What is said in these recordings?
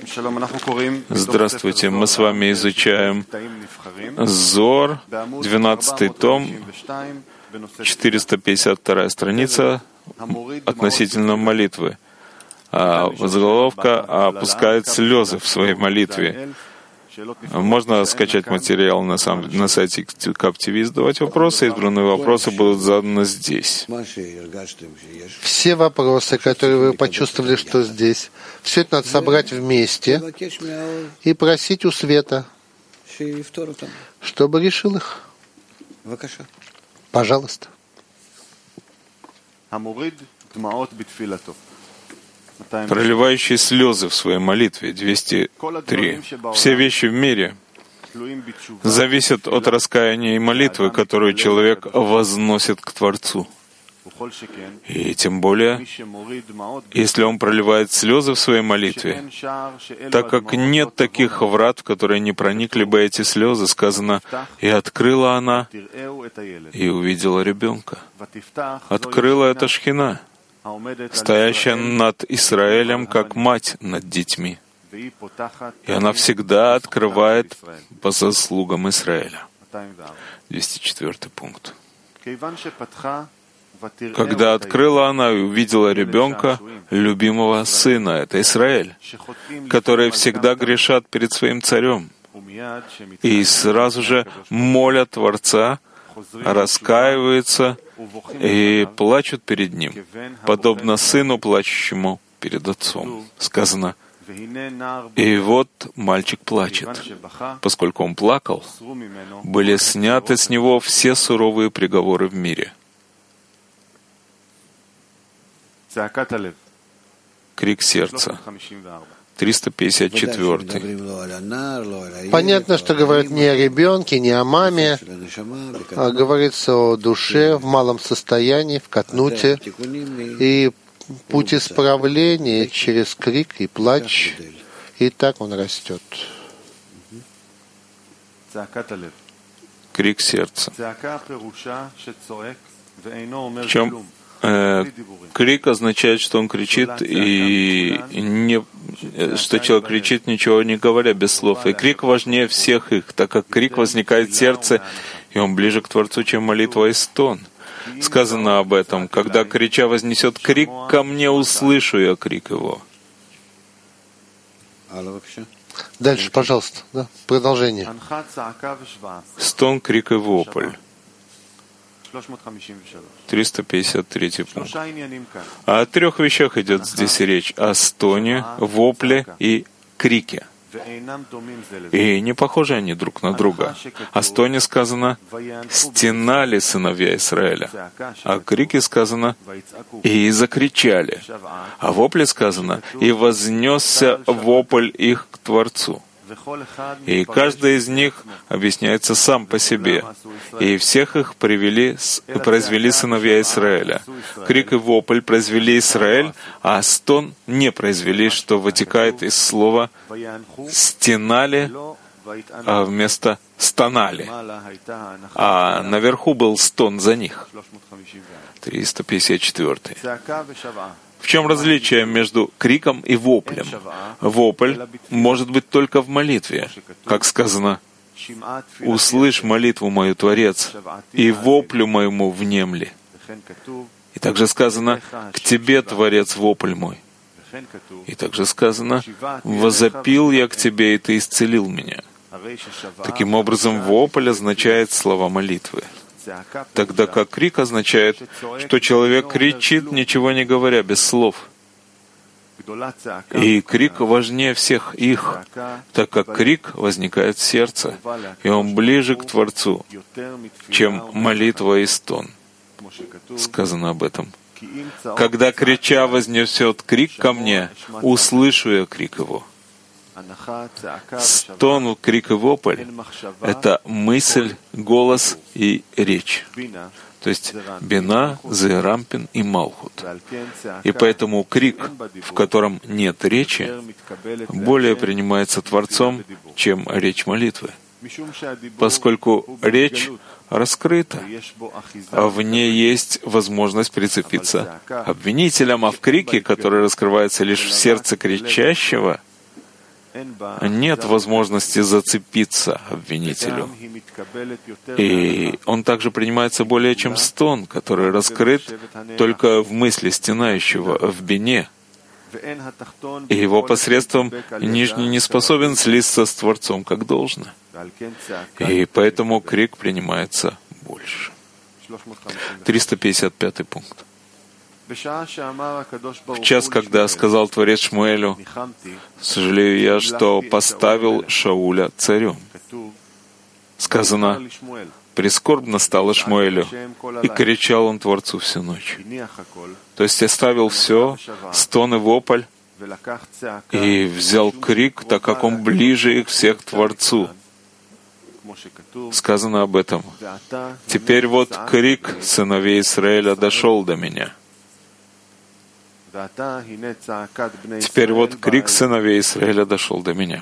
Здравствуйте, мы с вами изучаем Зоар, 12 том, 452 страница относительно молитвы. Заголовка «Опускает слезы в своей молитве». Можно скачать материал на сайте Каптиви, задавать вопросы. Избранные вопросы будут заданы здесь. Все вопросы, которые вы почувствовали, что здесь, все это надо собрать вместе и просить у Света, чтобы решил их. Пожалуйста. Проливающий слезы в своей молитве, 203. Все вещи в мире зависят от раскаяния и молитвы, которую человек возносит к Творцу. И тем более, если он проливает слезы в своей молитве, так как нет таких врат, в которые не проникли бы эти слезы, сказано, «И открыла она, и увидела ребенка». Открыла эта Шхина, стоящая над Израилем, как мать над детьми. И она всегда открывает по заслугам Израиля. 204 пункт. Когда открыла она и увидела ребенка, любимого сына, это Израиль, которые всегда грешат перед своим царем, и сразу же молят Творца, раскаиваются и плачут перед Ним, подобно сыну, плачущему перед отцом. Сказано, и вот мальчик плачет. Поскольку он плакал, были сняты с него все суровые приговоры в мире. Крик сердца. 354. Понятно, что говорят не о ребенке, не о маме, а говорится о душе в малом состоянии, в катнуте, и путь исправления через крик и плач, и так он растет. Крик сердца. В чем крик означает, что он кричит, и что человек кричит, ничего не говоря, без слов. И крик важнее всех их, так как крик возникает в сердце, и он ближе к Творцу, чем молитва и стон. Сказано об этом, когда крича вознесет крик ко мне, услышу я крик его. Дальше, пожалуйста, да? Продолжение. Стон, крик и вопль. 353 пункт. О трех вещах идет здесь речь: о стоне, вопле и крике. И не похожи они друг на друга. О стоне сказано «стенали сыновья Израиля», о крике сказано «и закричали», о вопле сказано «и вознесся вопль их к Творцу». И каждый из них объясняется сам по себе. И всех их произвели сыновья Израиля. Крик и вопль произвели Израиль, а стон не произвели, что вытекает из слова «стенали», а вместо «стонали». А наверху был стон за них. 354. В чем различие между криком и воплем? Вопль может быть только в молитве, как сказано, «Услышь молитву мою, Творец, и воплю моему внемли». И также сказано, «К Тебе, Творец, вопль мой». И также сказано, «Возопил я к Тебе, и Ты исцелил меня». Таким образом, вопль означает слова молитвы, тогда как крик означает, что человек кричит, ничего не говоря, без слов. И крик важнее всех их, так как крик возникает в сердце, и он ближе к Творцу, чем молитва и стон. Сказано об этом. Когда крича вознесет крик ко мне, услышу я крик его. Стон, крик и вопль — это мысль, голос и речь. То есть бина, зерампин и малхут. И поэтому крик, в котором нет речи, более принимается Творцом, чем речь молитвы. Поскольку речь раскрыта, а в ней есть возможность прицепиться обвинителям, а в крике, который раскрывается лишь в сердце кричащего, нет возможности зацепиться обвинителю. И он также принимается более чем стон, который раскрыт только в мысли стенающего в бине. И его посредством нижний не способен слиться с Творцом как должно. И поэтому крик принимается больше. 355 пункт. В час, когда сказал Творец Шмуэлю: «Сожалею я, что поставил Шауля царем», сказано: «Прискорбно стало Шмуэлю, и кричал он Творцу всю ночь». То есть оставил все, стон и вопль, и взял крик, так как он ближе их всех к Творцу. Сказано об этом: «Теперь вот крик сыновей Израиля дошел до меня». Теперь вот крик сыновей Израиля дошел до меня.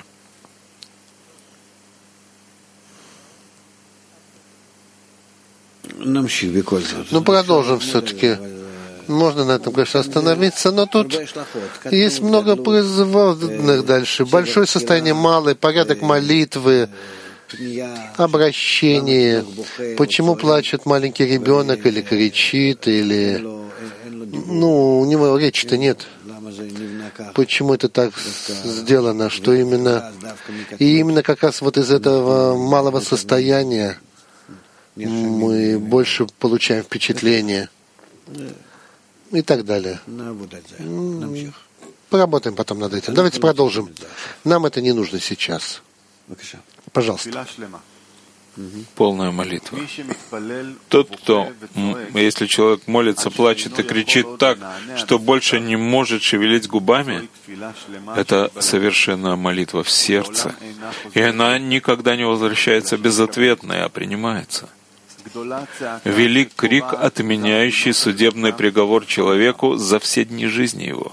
Ну, продолжим все-таки. Можно на этом, конечно, остановиться, но тут есть много производных дальше. Большое состояние, малое, порядок молитвы, обращение. Почему плачет маленький ребенок или кричит, или... Ну, у него речи-то нет. Почему это так сделано, что именно... И именно как раз вот из этого малого состояния мы больше получаем впечатление и так далее. Поработаем потом над этим. Давайте продолжим. Нам это не нужно сейчас. Пожалуйста. Полная молитва. Тот, кто, если человек молится, плачет и кричит так, что больше не может шевелить губами, это совершенная молитва в сердце. И она никогда не возвращается безответной, а принимается. Велик крик, отменяющий судебный приговор человеку за все дни жизни его.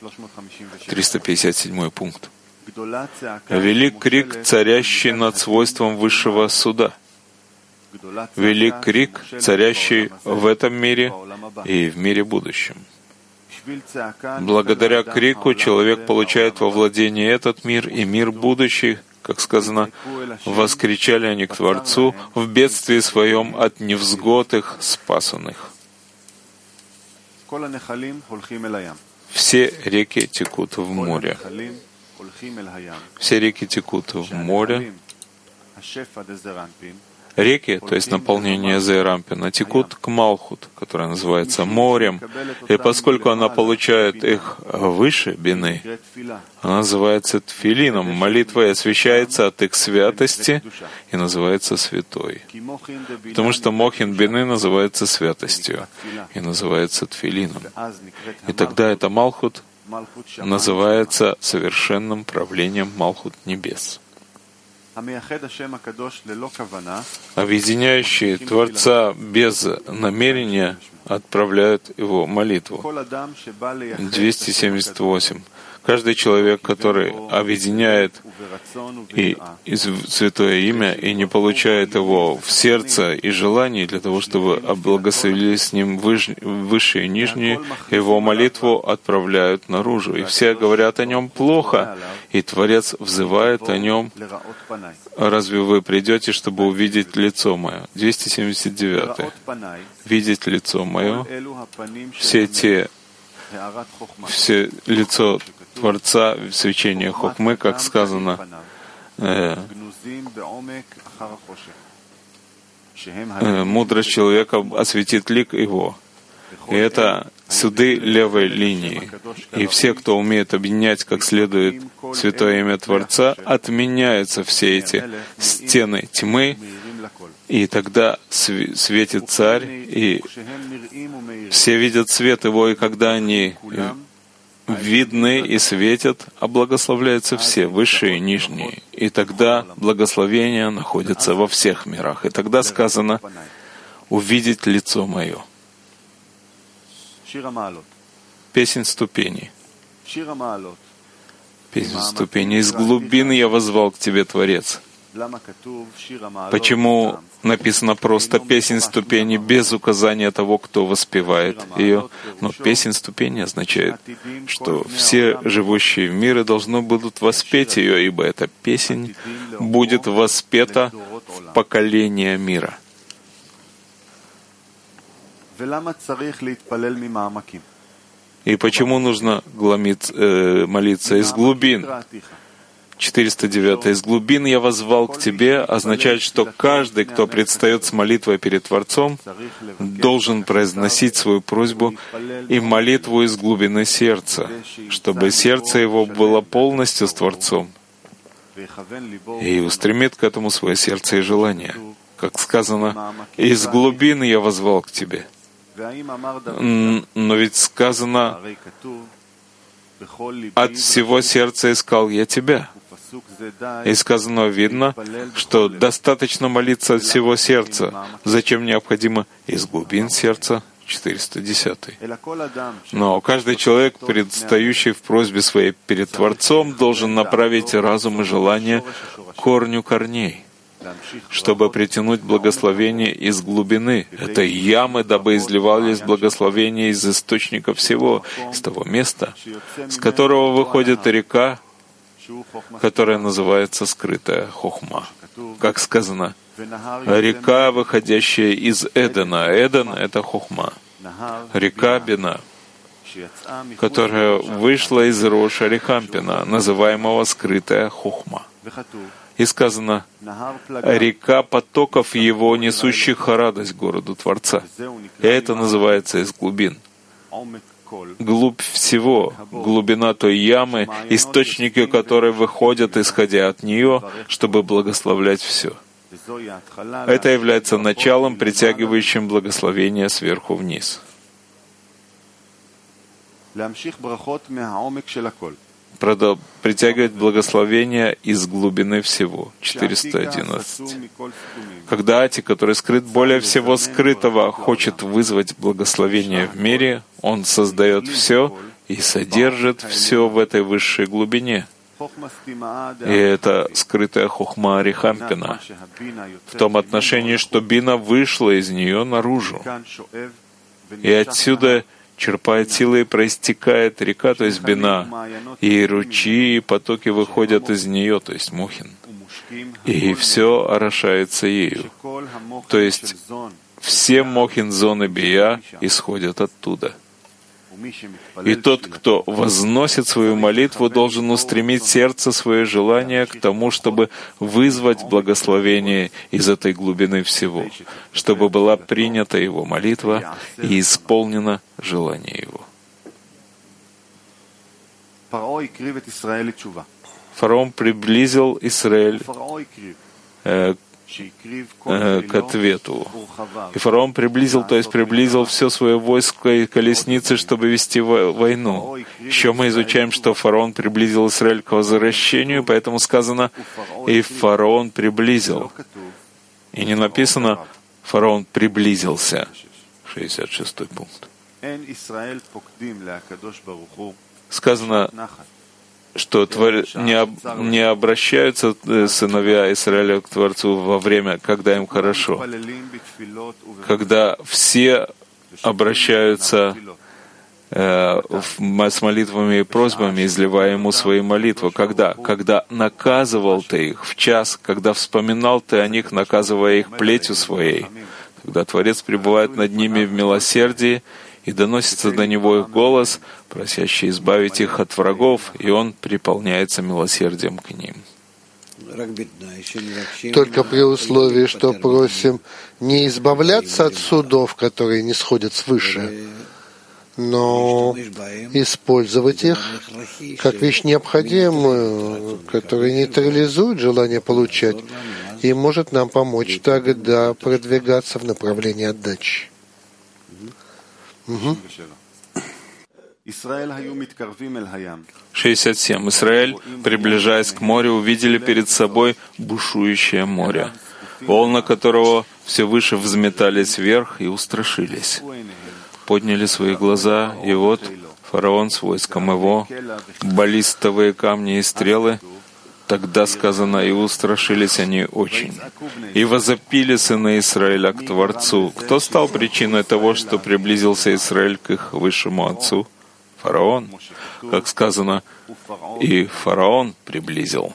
357 пункт. Велик крик, царящий над свойством высшего суда. Велик крик, царящий в этом мире и в мире будущем. Благодаря крику человек получает во владение этот мир и мир будущий, как сказано: «Воскричали они к Творцу в бедствии своем от невзгод их спасанных». Все реки текут в море. Все реки текут в море. Реки, то есть наполнение Зеэрампина, текут к Малхут, которая называется морем. И поскольку она получает их выше бины, она называется тфилином, молитвой освящается от их святости и называется святой. Потому что мохин бины называется святостью и называется тфилином. И тогда это Малхут называется совершенным правлением Малхут небес. Объединяющие Творца без намерения отправляют его молитву. 278. Каждый человек, который объединяет и святое имя и не получает его в сердце и желании для того, чтобы облагословили с ним высшие и нижние, его молитву отправляют наружу. И все говорят о нем плохо, и Творец взывает о нем: «Разве вы придете, чтобы увидеть лицо мое?» 279. «Видеть лицо мое». Все лицо Творца в свечении Хохмы, как сказано, мудрость человека осветит лик его. И это суды левой линии. И все, кто умеет объединять как следует святое имя Творца, отменяются все эти стены тьмы, и тогда светит Царь, и все видят свет Его, и когда они видны и светят, а благословляются все, высшие и нижние. И тогда благословение находится во всех мирах. И тогда сказано: «Увидеть лицо мое». Песнь ступеней. Песнь ступеней. «Из глубин я воззвал к Тебе, Творец. Почему написано просто «песнь ступени» без указания того, кто воспевает ее? Но «песнь ступени» означает, что все живущие в мире должны будут воспеть ее, ибо эта песнь будет воспета в поколение мира. И почему нужно молиться из глубин? 409. «Из глубин я воззвал к Тебе» означает, что каждый, кто предстает с молитвой перед Творцом, должен произносить свою просьбу и молитву из глубины сердца, чтобы сердце его было полностью с Творцом, и устремит к этому свое сердце и желание. Как сказано, «Из глубин я воззвал к Тебе». Но ведь сказано, «От всего сердца искал я Тебя». И сказано, видно, что достаточно молиться от всего сердца. Зачем необходимо из глубин сердца? 410. Но каждый человек, предстающий в просьбе своей перед Творцом, должен направить разум и желание к корню корней, чтобы притянуть благословение из глубины этой ямы, дабы изливались благословения из источника всего, из того места, с которого выходит река, которая называется скрытая хохма. Как сказано, река, выходящая из Эдена. Эден — это хохма. Река Бина, которая вышла из Роша Рехампина, называемого скрытая хохма. И сказано, река потоков его, несущих радость городу Творца. И это называется из глубин. Глубь всего, глубина той ямы, источники которой выходят, исходя от нее, чтобы благословлять все. Это является началом, притягивающим благословение сверху вниз. Притягивать благословение из глубины всего. 411. Когда Ати, который скрыт более всего скрытого, хочет вызвать благословение в мире, он создает все и содержит все в этой высшей глубине. И это скрытая хохма Рехампина, в том отношении, что бина вышла из нее наружу. И отсюда черпает силы и проистекает река, то есть бина, и ручьи, и потоки выходят из нее, то есть мухин. И все орошается ею. То есть все мохин зоны бия исходят оттуда. И тот, кто возносит свою молитву, должен устремить сердце, свое желание к тому, чтобы вызвать благословение из этой глубины всего, чтобы была принята его молитва и исполнено желание его. Фараон приблизил Израиль к ответу. И фараон приблизил все свое войско и колесницы, чтобы вести войну. Еще мы изучаем, что фараон приблизил Израиль к возвращению, поэтому сказано, и фараон приблизил. И не написано, фараон приблизился. 66-й пункт. Сказано, что не обращаются сыновья Израиля к Творцу во время, когда им хорошо, когда все обращаются с молитвами и просьбами, изливая Ему свои молитвы. Когда наказывал Ты их в час, когда вспоминал Ты о них, наказывая их плетью Своей, когда Творец пребывает над ними в милосердии, и доносится до него их голос, просящий избавить их от врагов, и он переполняется милосердием к ним. Только при условии, что просим не избавляться от судов, которые не сходят свыше, но использовать их как вещь необходимую, которая нейтрализует желание получать и может нам помочь тогда продвигаться в направлении отдачи. 67. Израиль, приближаясь к морю, увидели перед собой бушующее море, волны которого все выше взметались вверх и устрашились. Подняли свои глаза, и вот фараон с войском его, баллистовые камни и стрелы, Тогда сказано, и устрашились они очень. И возопили сыны Израиля к Творцу. Кто стал причиной того, что приблизился Израиль к их высшему отцу? Фараон. Как сказано, и фараон приблизил.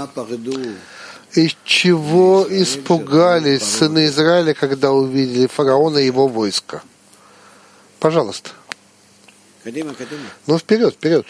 Из чего испугались сыны Израиля, когда увидели фараона и его войско? Пожалуйста. Ну, вперед, вперед.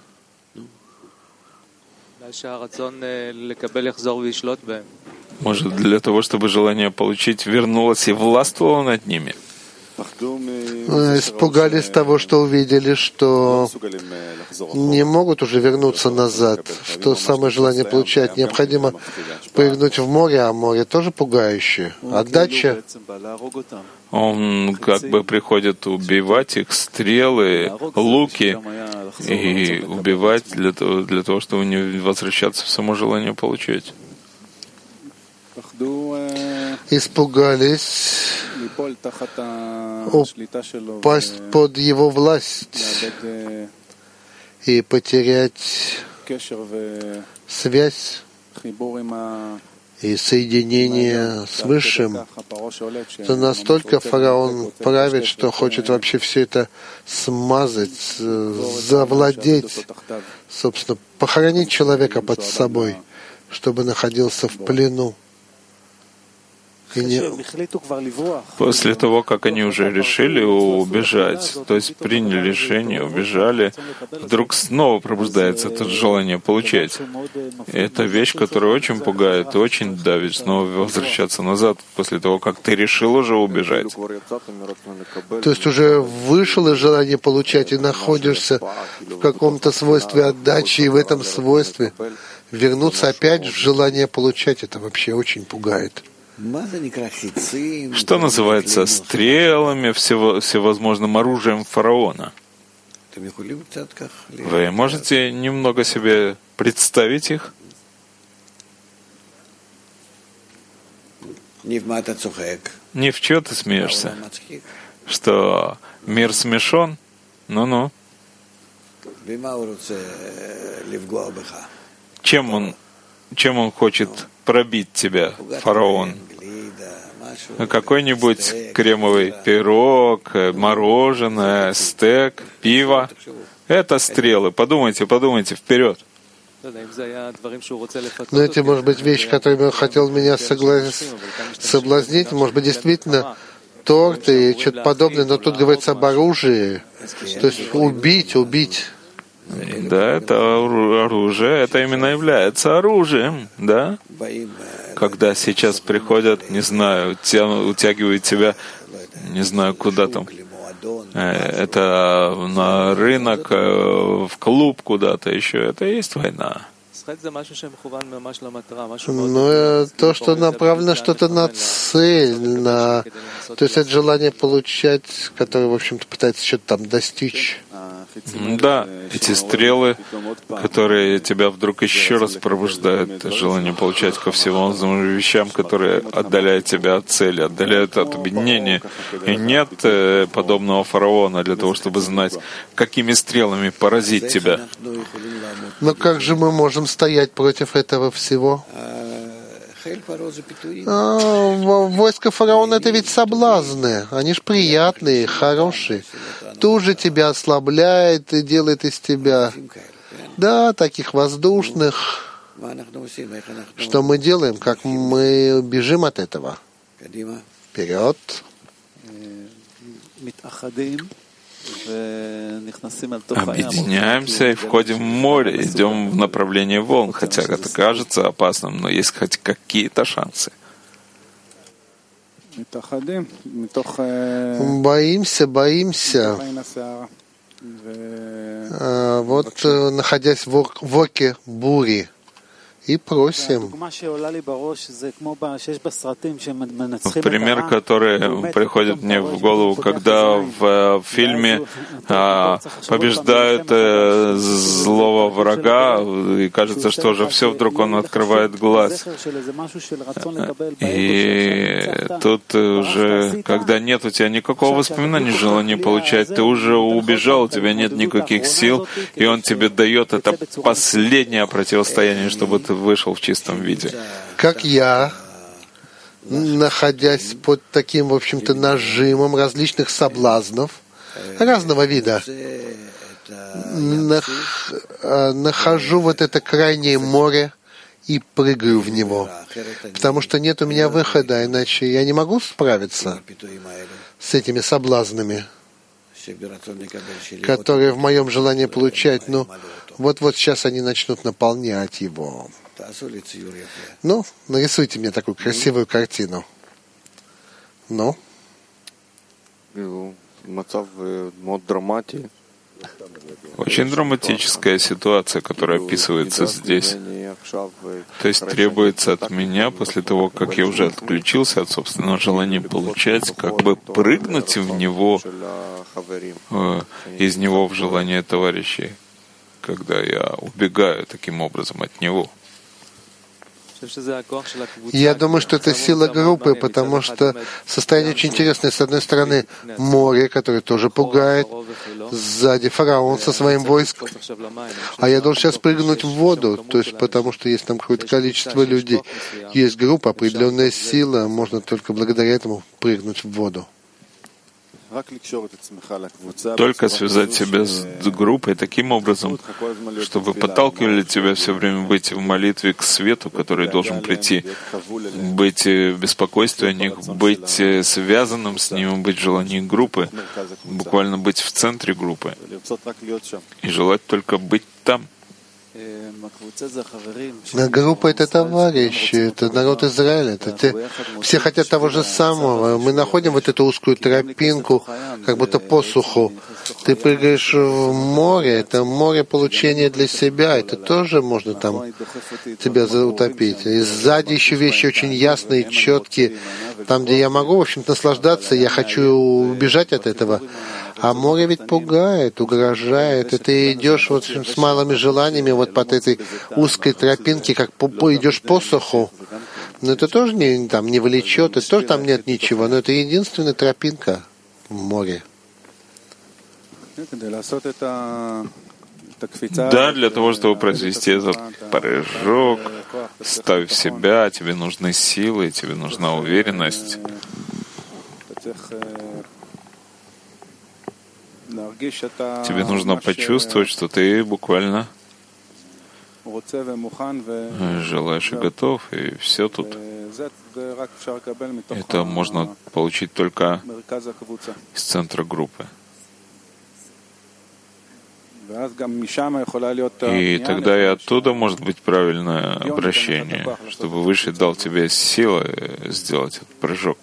Может, для того, чтобы желание получить вернулось и властвовало над ними? Испугались того, что увидели, что не могут уже вернуться назад, что самое желание получать. Необходимо прыгнуть в море, а море тоже пугающее. Отдача. Он как бы приходит убивать их, стрелы, луки, и убивать для того, чтобы не возвращаться в само желание получать. Испугались упасть под его власть и потерять связь и соединение с Высшим. То настолько фараон правит, что хочет вообще все это смазать, завладеть, собственно, похоронить человека под собой, чтобы находился в плену. После того, как они уже решили убежать, то есть приняли решение, убежали, вдруг снова пробуждается это желание получать. И это вещь, которая очень пугает, очень давит, снова возвращаться назад, после того, как ты решил уже убежать. То есть уже вышел из желания получать и находишься в каком-то свойстве отдачи, и в этом свойстве вернуться опять в желание получать, это вообще очень пугает. Что называется стрелами, всевозможным оружием фараона? Вы можете немного себе представить их? Не в чё ты смеешься? Что мир смешон? Ну-ну. Чем он хочет пробить тебя, фараон? Какой-нибудь кремовый пирог, мороженое, стейк, пиво. Это стрелы. Подумайте, вперед. Но эти, может быть, вещи, которыми он хотел меня соблазнить, может быть, действительно торт и что-то подобное, но тут говорится об оружии. То есть убить. Да, это оружие, это именно является оружием, да? Когда сейчас приходят, не знаю, утягивают тебя, не знаю, куда там, это на рынок, в клуб куда-то еще, это и есть война. Но то, что направлено что-то на цель, то есть это желание получать, которое, в общем-то, пытается что-то там достичь. Да, эти стрелы, которые тебя вдруг еще раз пробуждают, желание получать ко всевозможным вещам, которые отдаляют тебя от цели, отдаляют от объединения. И нет подобного фараона для того, чтобы знать, какими стрелами поразить тебя. Но как же мы можем стоять против этого всего? Войско фараона — это ведь соблазны. Они ж приятные, хорошие. Тут же тебя ослабляет и делает из тебя, да, таких воздушных. Что мы делаем? Как мы бежим от этого? Вперед. Объединяемся и входим в море, идем в направлении волн, хотя это кажется опасным, но есть хоть какие-то шансы. Боимся. Вот, находясь в оке бури, и просим. Пример, который приходит мне в голову, когда в фильме побеждают злого врага, и кажется, что уже все, вдруг он открывает глаз. И тут уже, когда нет у тебя никакого воспоминания, желания получать, ты уже убежал, у тебя нет никаких сил, и он тебе дает это последнее противостояние, чтобы ты ты вышел в чистом виде. Как я, находясь под таким, в общем-то, нажимом различных соблазнов, разного вида, нахожу вот это крайнее море и прыгаю в него, потому что нет у меня выхода, иначе я не могу справиться с этими соблазнами, которые в моем желании получать. Но вот сейчас они начнут наполнять его. Ну, нарисуйте мне такую красивую картину. Ну? Очень драматическая ситуация, которая описывается здесь. То есть требуется от меня, после того, как я уже отключился от собственного желания получать, как бы прыгнуть в него, из него в желание товарищей, когда я убегаю таким образом от него. Я думаю, что это сила группы, потому что состояние очень интересное. С одной стороны, море, которое тоже пугает, сзади фараон со своим войском, а я должен сейчас прыгнуть в воду, то есть потому что есть там какое-то количество людей. Есть группа, определенная сила, можно только благодаря этому прыгнуть в воду. Только связать себя с группой таким образом, чтобы подталкивали тебя все время быть в молитве к свету, который должен прийти, быть в беспокойстве о них, быть связанным с ним, быть в желании группы, буквально быть в центре группы и желать только быть там. Группа — это товарищи, это народ Израиля, все хотят того же самого. Мы находим вот эту узкую тропинку, как будто посуху. Ты прыгаешь в море, это море получения для себя, это тоже можно там тебя утопить. И сзади еще вещи очень ясные, четкие. Там, где я могу, в общем, наслаждаться, я хочу убежать от этого. А море ведь пугает, угрожает, и ты идешь вот с малыми желаниями вот по этой узкой тропинке, как идешь по суху. Но это тоже не влечет, это тоже там нет ничего, но это единственная тропинка в море. Да, для того, чтобы произвести этот прыжок, ставь себя, тебе нужны силы, тебе нужна уверенность. Тебе нужно почувствовать, что ты буквально желаешь и готов, и все тут. Это можно получить только из центра группы. И тогда и оттуда может быть правильное обращение, чтобы Выше дал тебе силы сделать этот прыжок.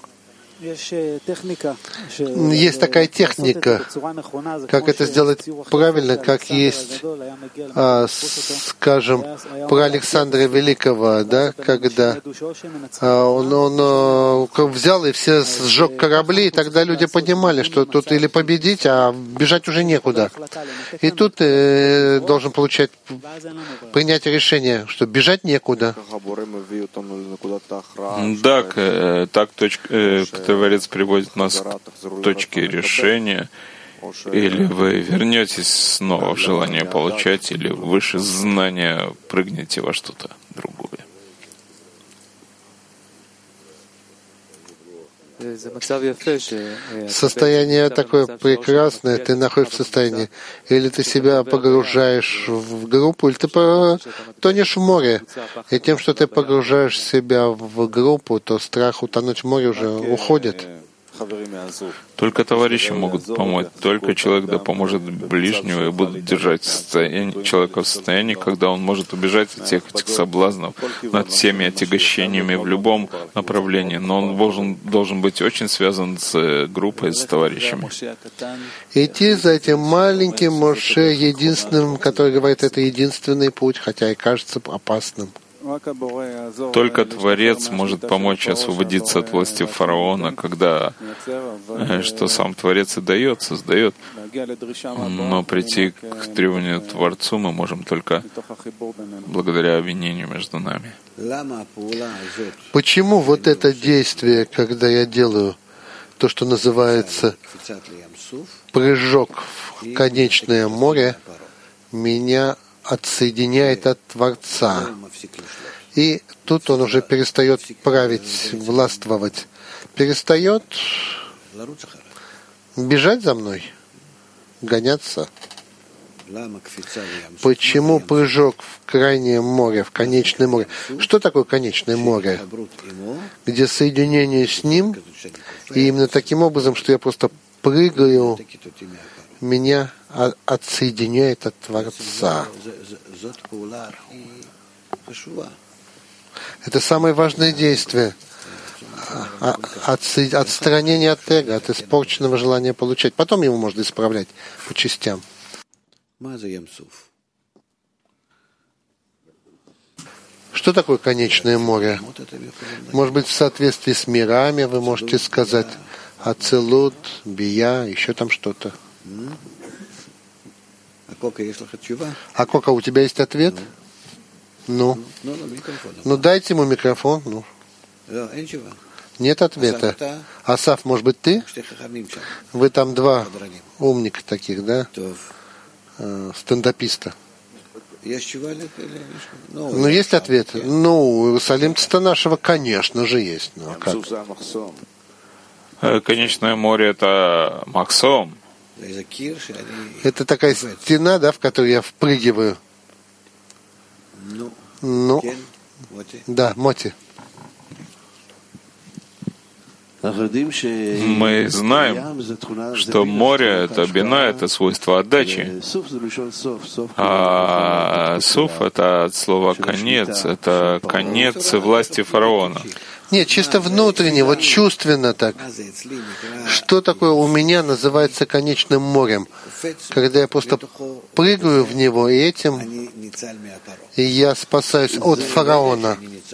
Есть такая техника, как это сделать правильно, как есть, скажем, про Александра Великого, да, когда он взял и все сжег корабли, и тогда люди понимали, что тут или победить, а бежать уже некуда. И тут ты должен принять решение, что бежать некуда. Да, так Творец приводит нас к точке решения, или вы вернетесь снова в желание получать, или выше знания прыгнете во что-то другое. Состояние такое прекрасное, ты находишься в состоянии, или ты себя погружаешь в группу, или ты тонешь в море. И тем, что ты погружаешь себя в группу, то страх утонуть в море уже уходит. Только товарищи могут помочь, только человек да поможет ближнему и будет держать человека в состоянии, когда он может убежать от всех этих соблазнов, над всеми отягощениями в любом направлении. Но он должен быть очень связан с группой, с товарищами. Идти за этим маленьким Моше, единственным, который говорит, это единственный путь, хотя и кажется опасным. Только Творец может помочь освободиться от власти фараона, когда что сам Творец и дает, создает. Но прийти к требованию Творцу мы можем только благодаря объединению между нами. Почему вот это действие, когда я делаю то, что называется прыжок в конечное море, меня отсоединяет от Творца. И тут он уже перестает править, властвовать. Перестает бежать за мной, гоняться. Почему прыжок в крайнее море, в конечное море? Что такое конечное море? Где соединение с ним, и именно таким образом, что я просто прыгаю, меня отсоединяет от Творца. Это самое важное действие. Отстранение от эго, от испорченного желания получать. Потом его можно исправлять по частям. Что такое конечное море? Может быть, в соответствии с мирами вы можете сказать Ацилут, Бия, еще там что-то. А Кока, у тебя есть ответ? Ну, дайте ему микрофон. Ну. Нет ответа. Асаф, может быть, ты? Вы там два умника таких, да? Стендаписта. Ну, есть ответ? Ну, у Иерусалимца нашего, конечно же, есть. Ну, а как? Конечное море — это Махсом. Это такая стена, да, в которую я впрыгиваю. Ну, да, Моти. Мы знаем, что море — это бина, это свойство отдачи. А суф — это от слова «конец», это конец власти фараона. Нет, чисто внутренне, вот чувственно так. Что такое у меня называется конечным морем? Когда я просто прыгаю в него, и этим я спасаюсь от фараона.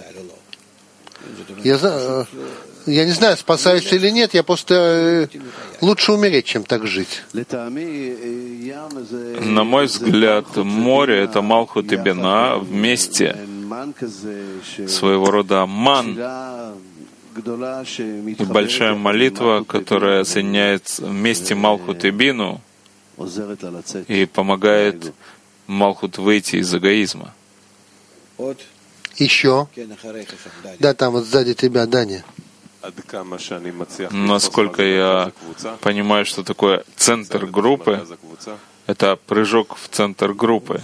Я не знаю, спасаюсь или нет, я просто лучше умереть, чем так жить. На мой взгляд, море — это Малхут и Бина вместе, своего рода ман, и большая молитва, которая соединяет вместе Малхут и Бину и помогает Малхут выйти из эгоизма. Еще. Да, там вот сзади тебя, Даня. Насколько я понимаю, что такое центр группы, это прыжок в центр группы.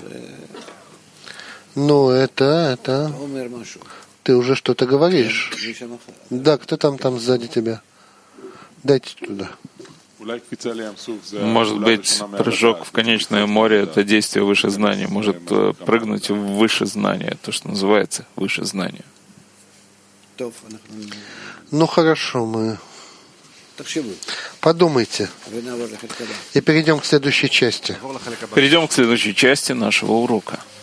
Ну, это... Ты уже что-то говоришь. Да, кто там сзади тебя? Дайте туда. Может быть, прыжок в конечное море — это действие выше знания. Может прыгнуть в выше знания, то, что называется выше знания. Ну хорошо, мы подумайте. И перейдем к следующей части. Перейдем к следующей части нашего урока.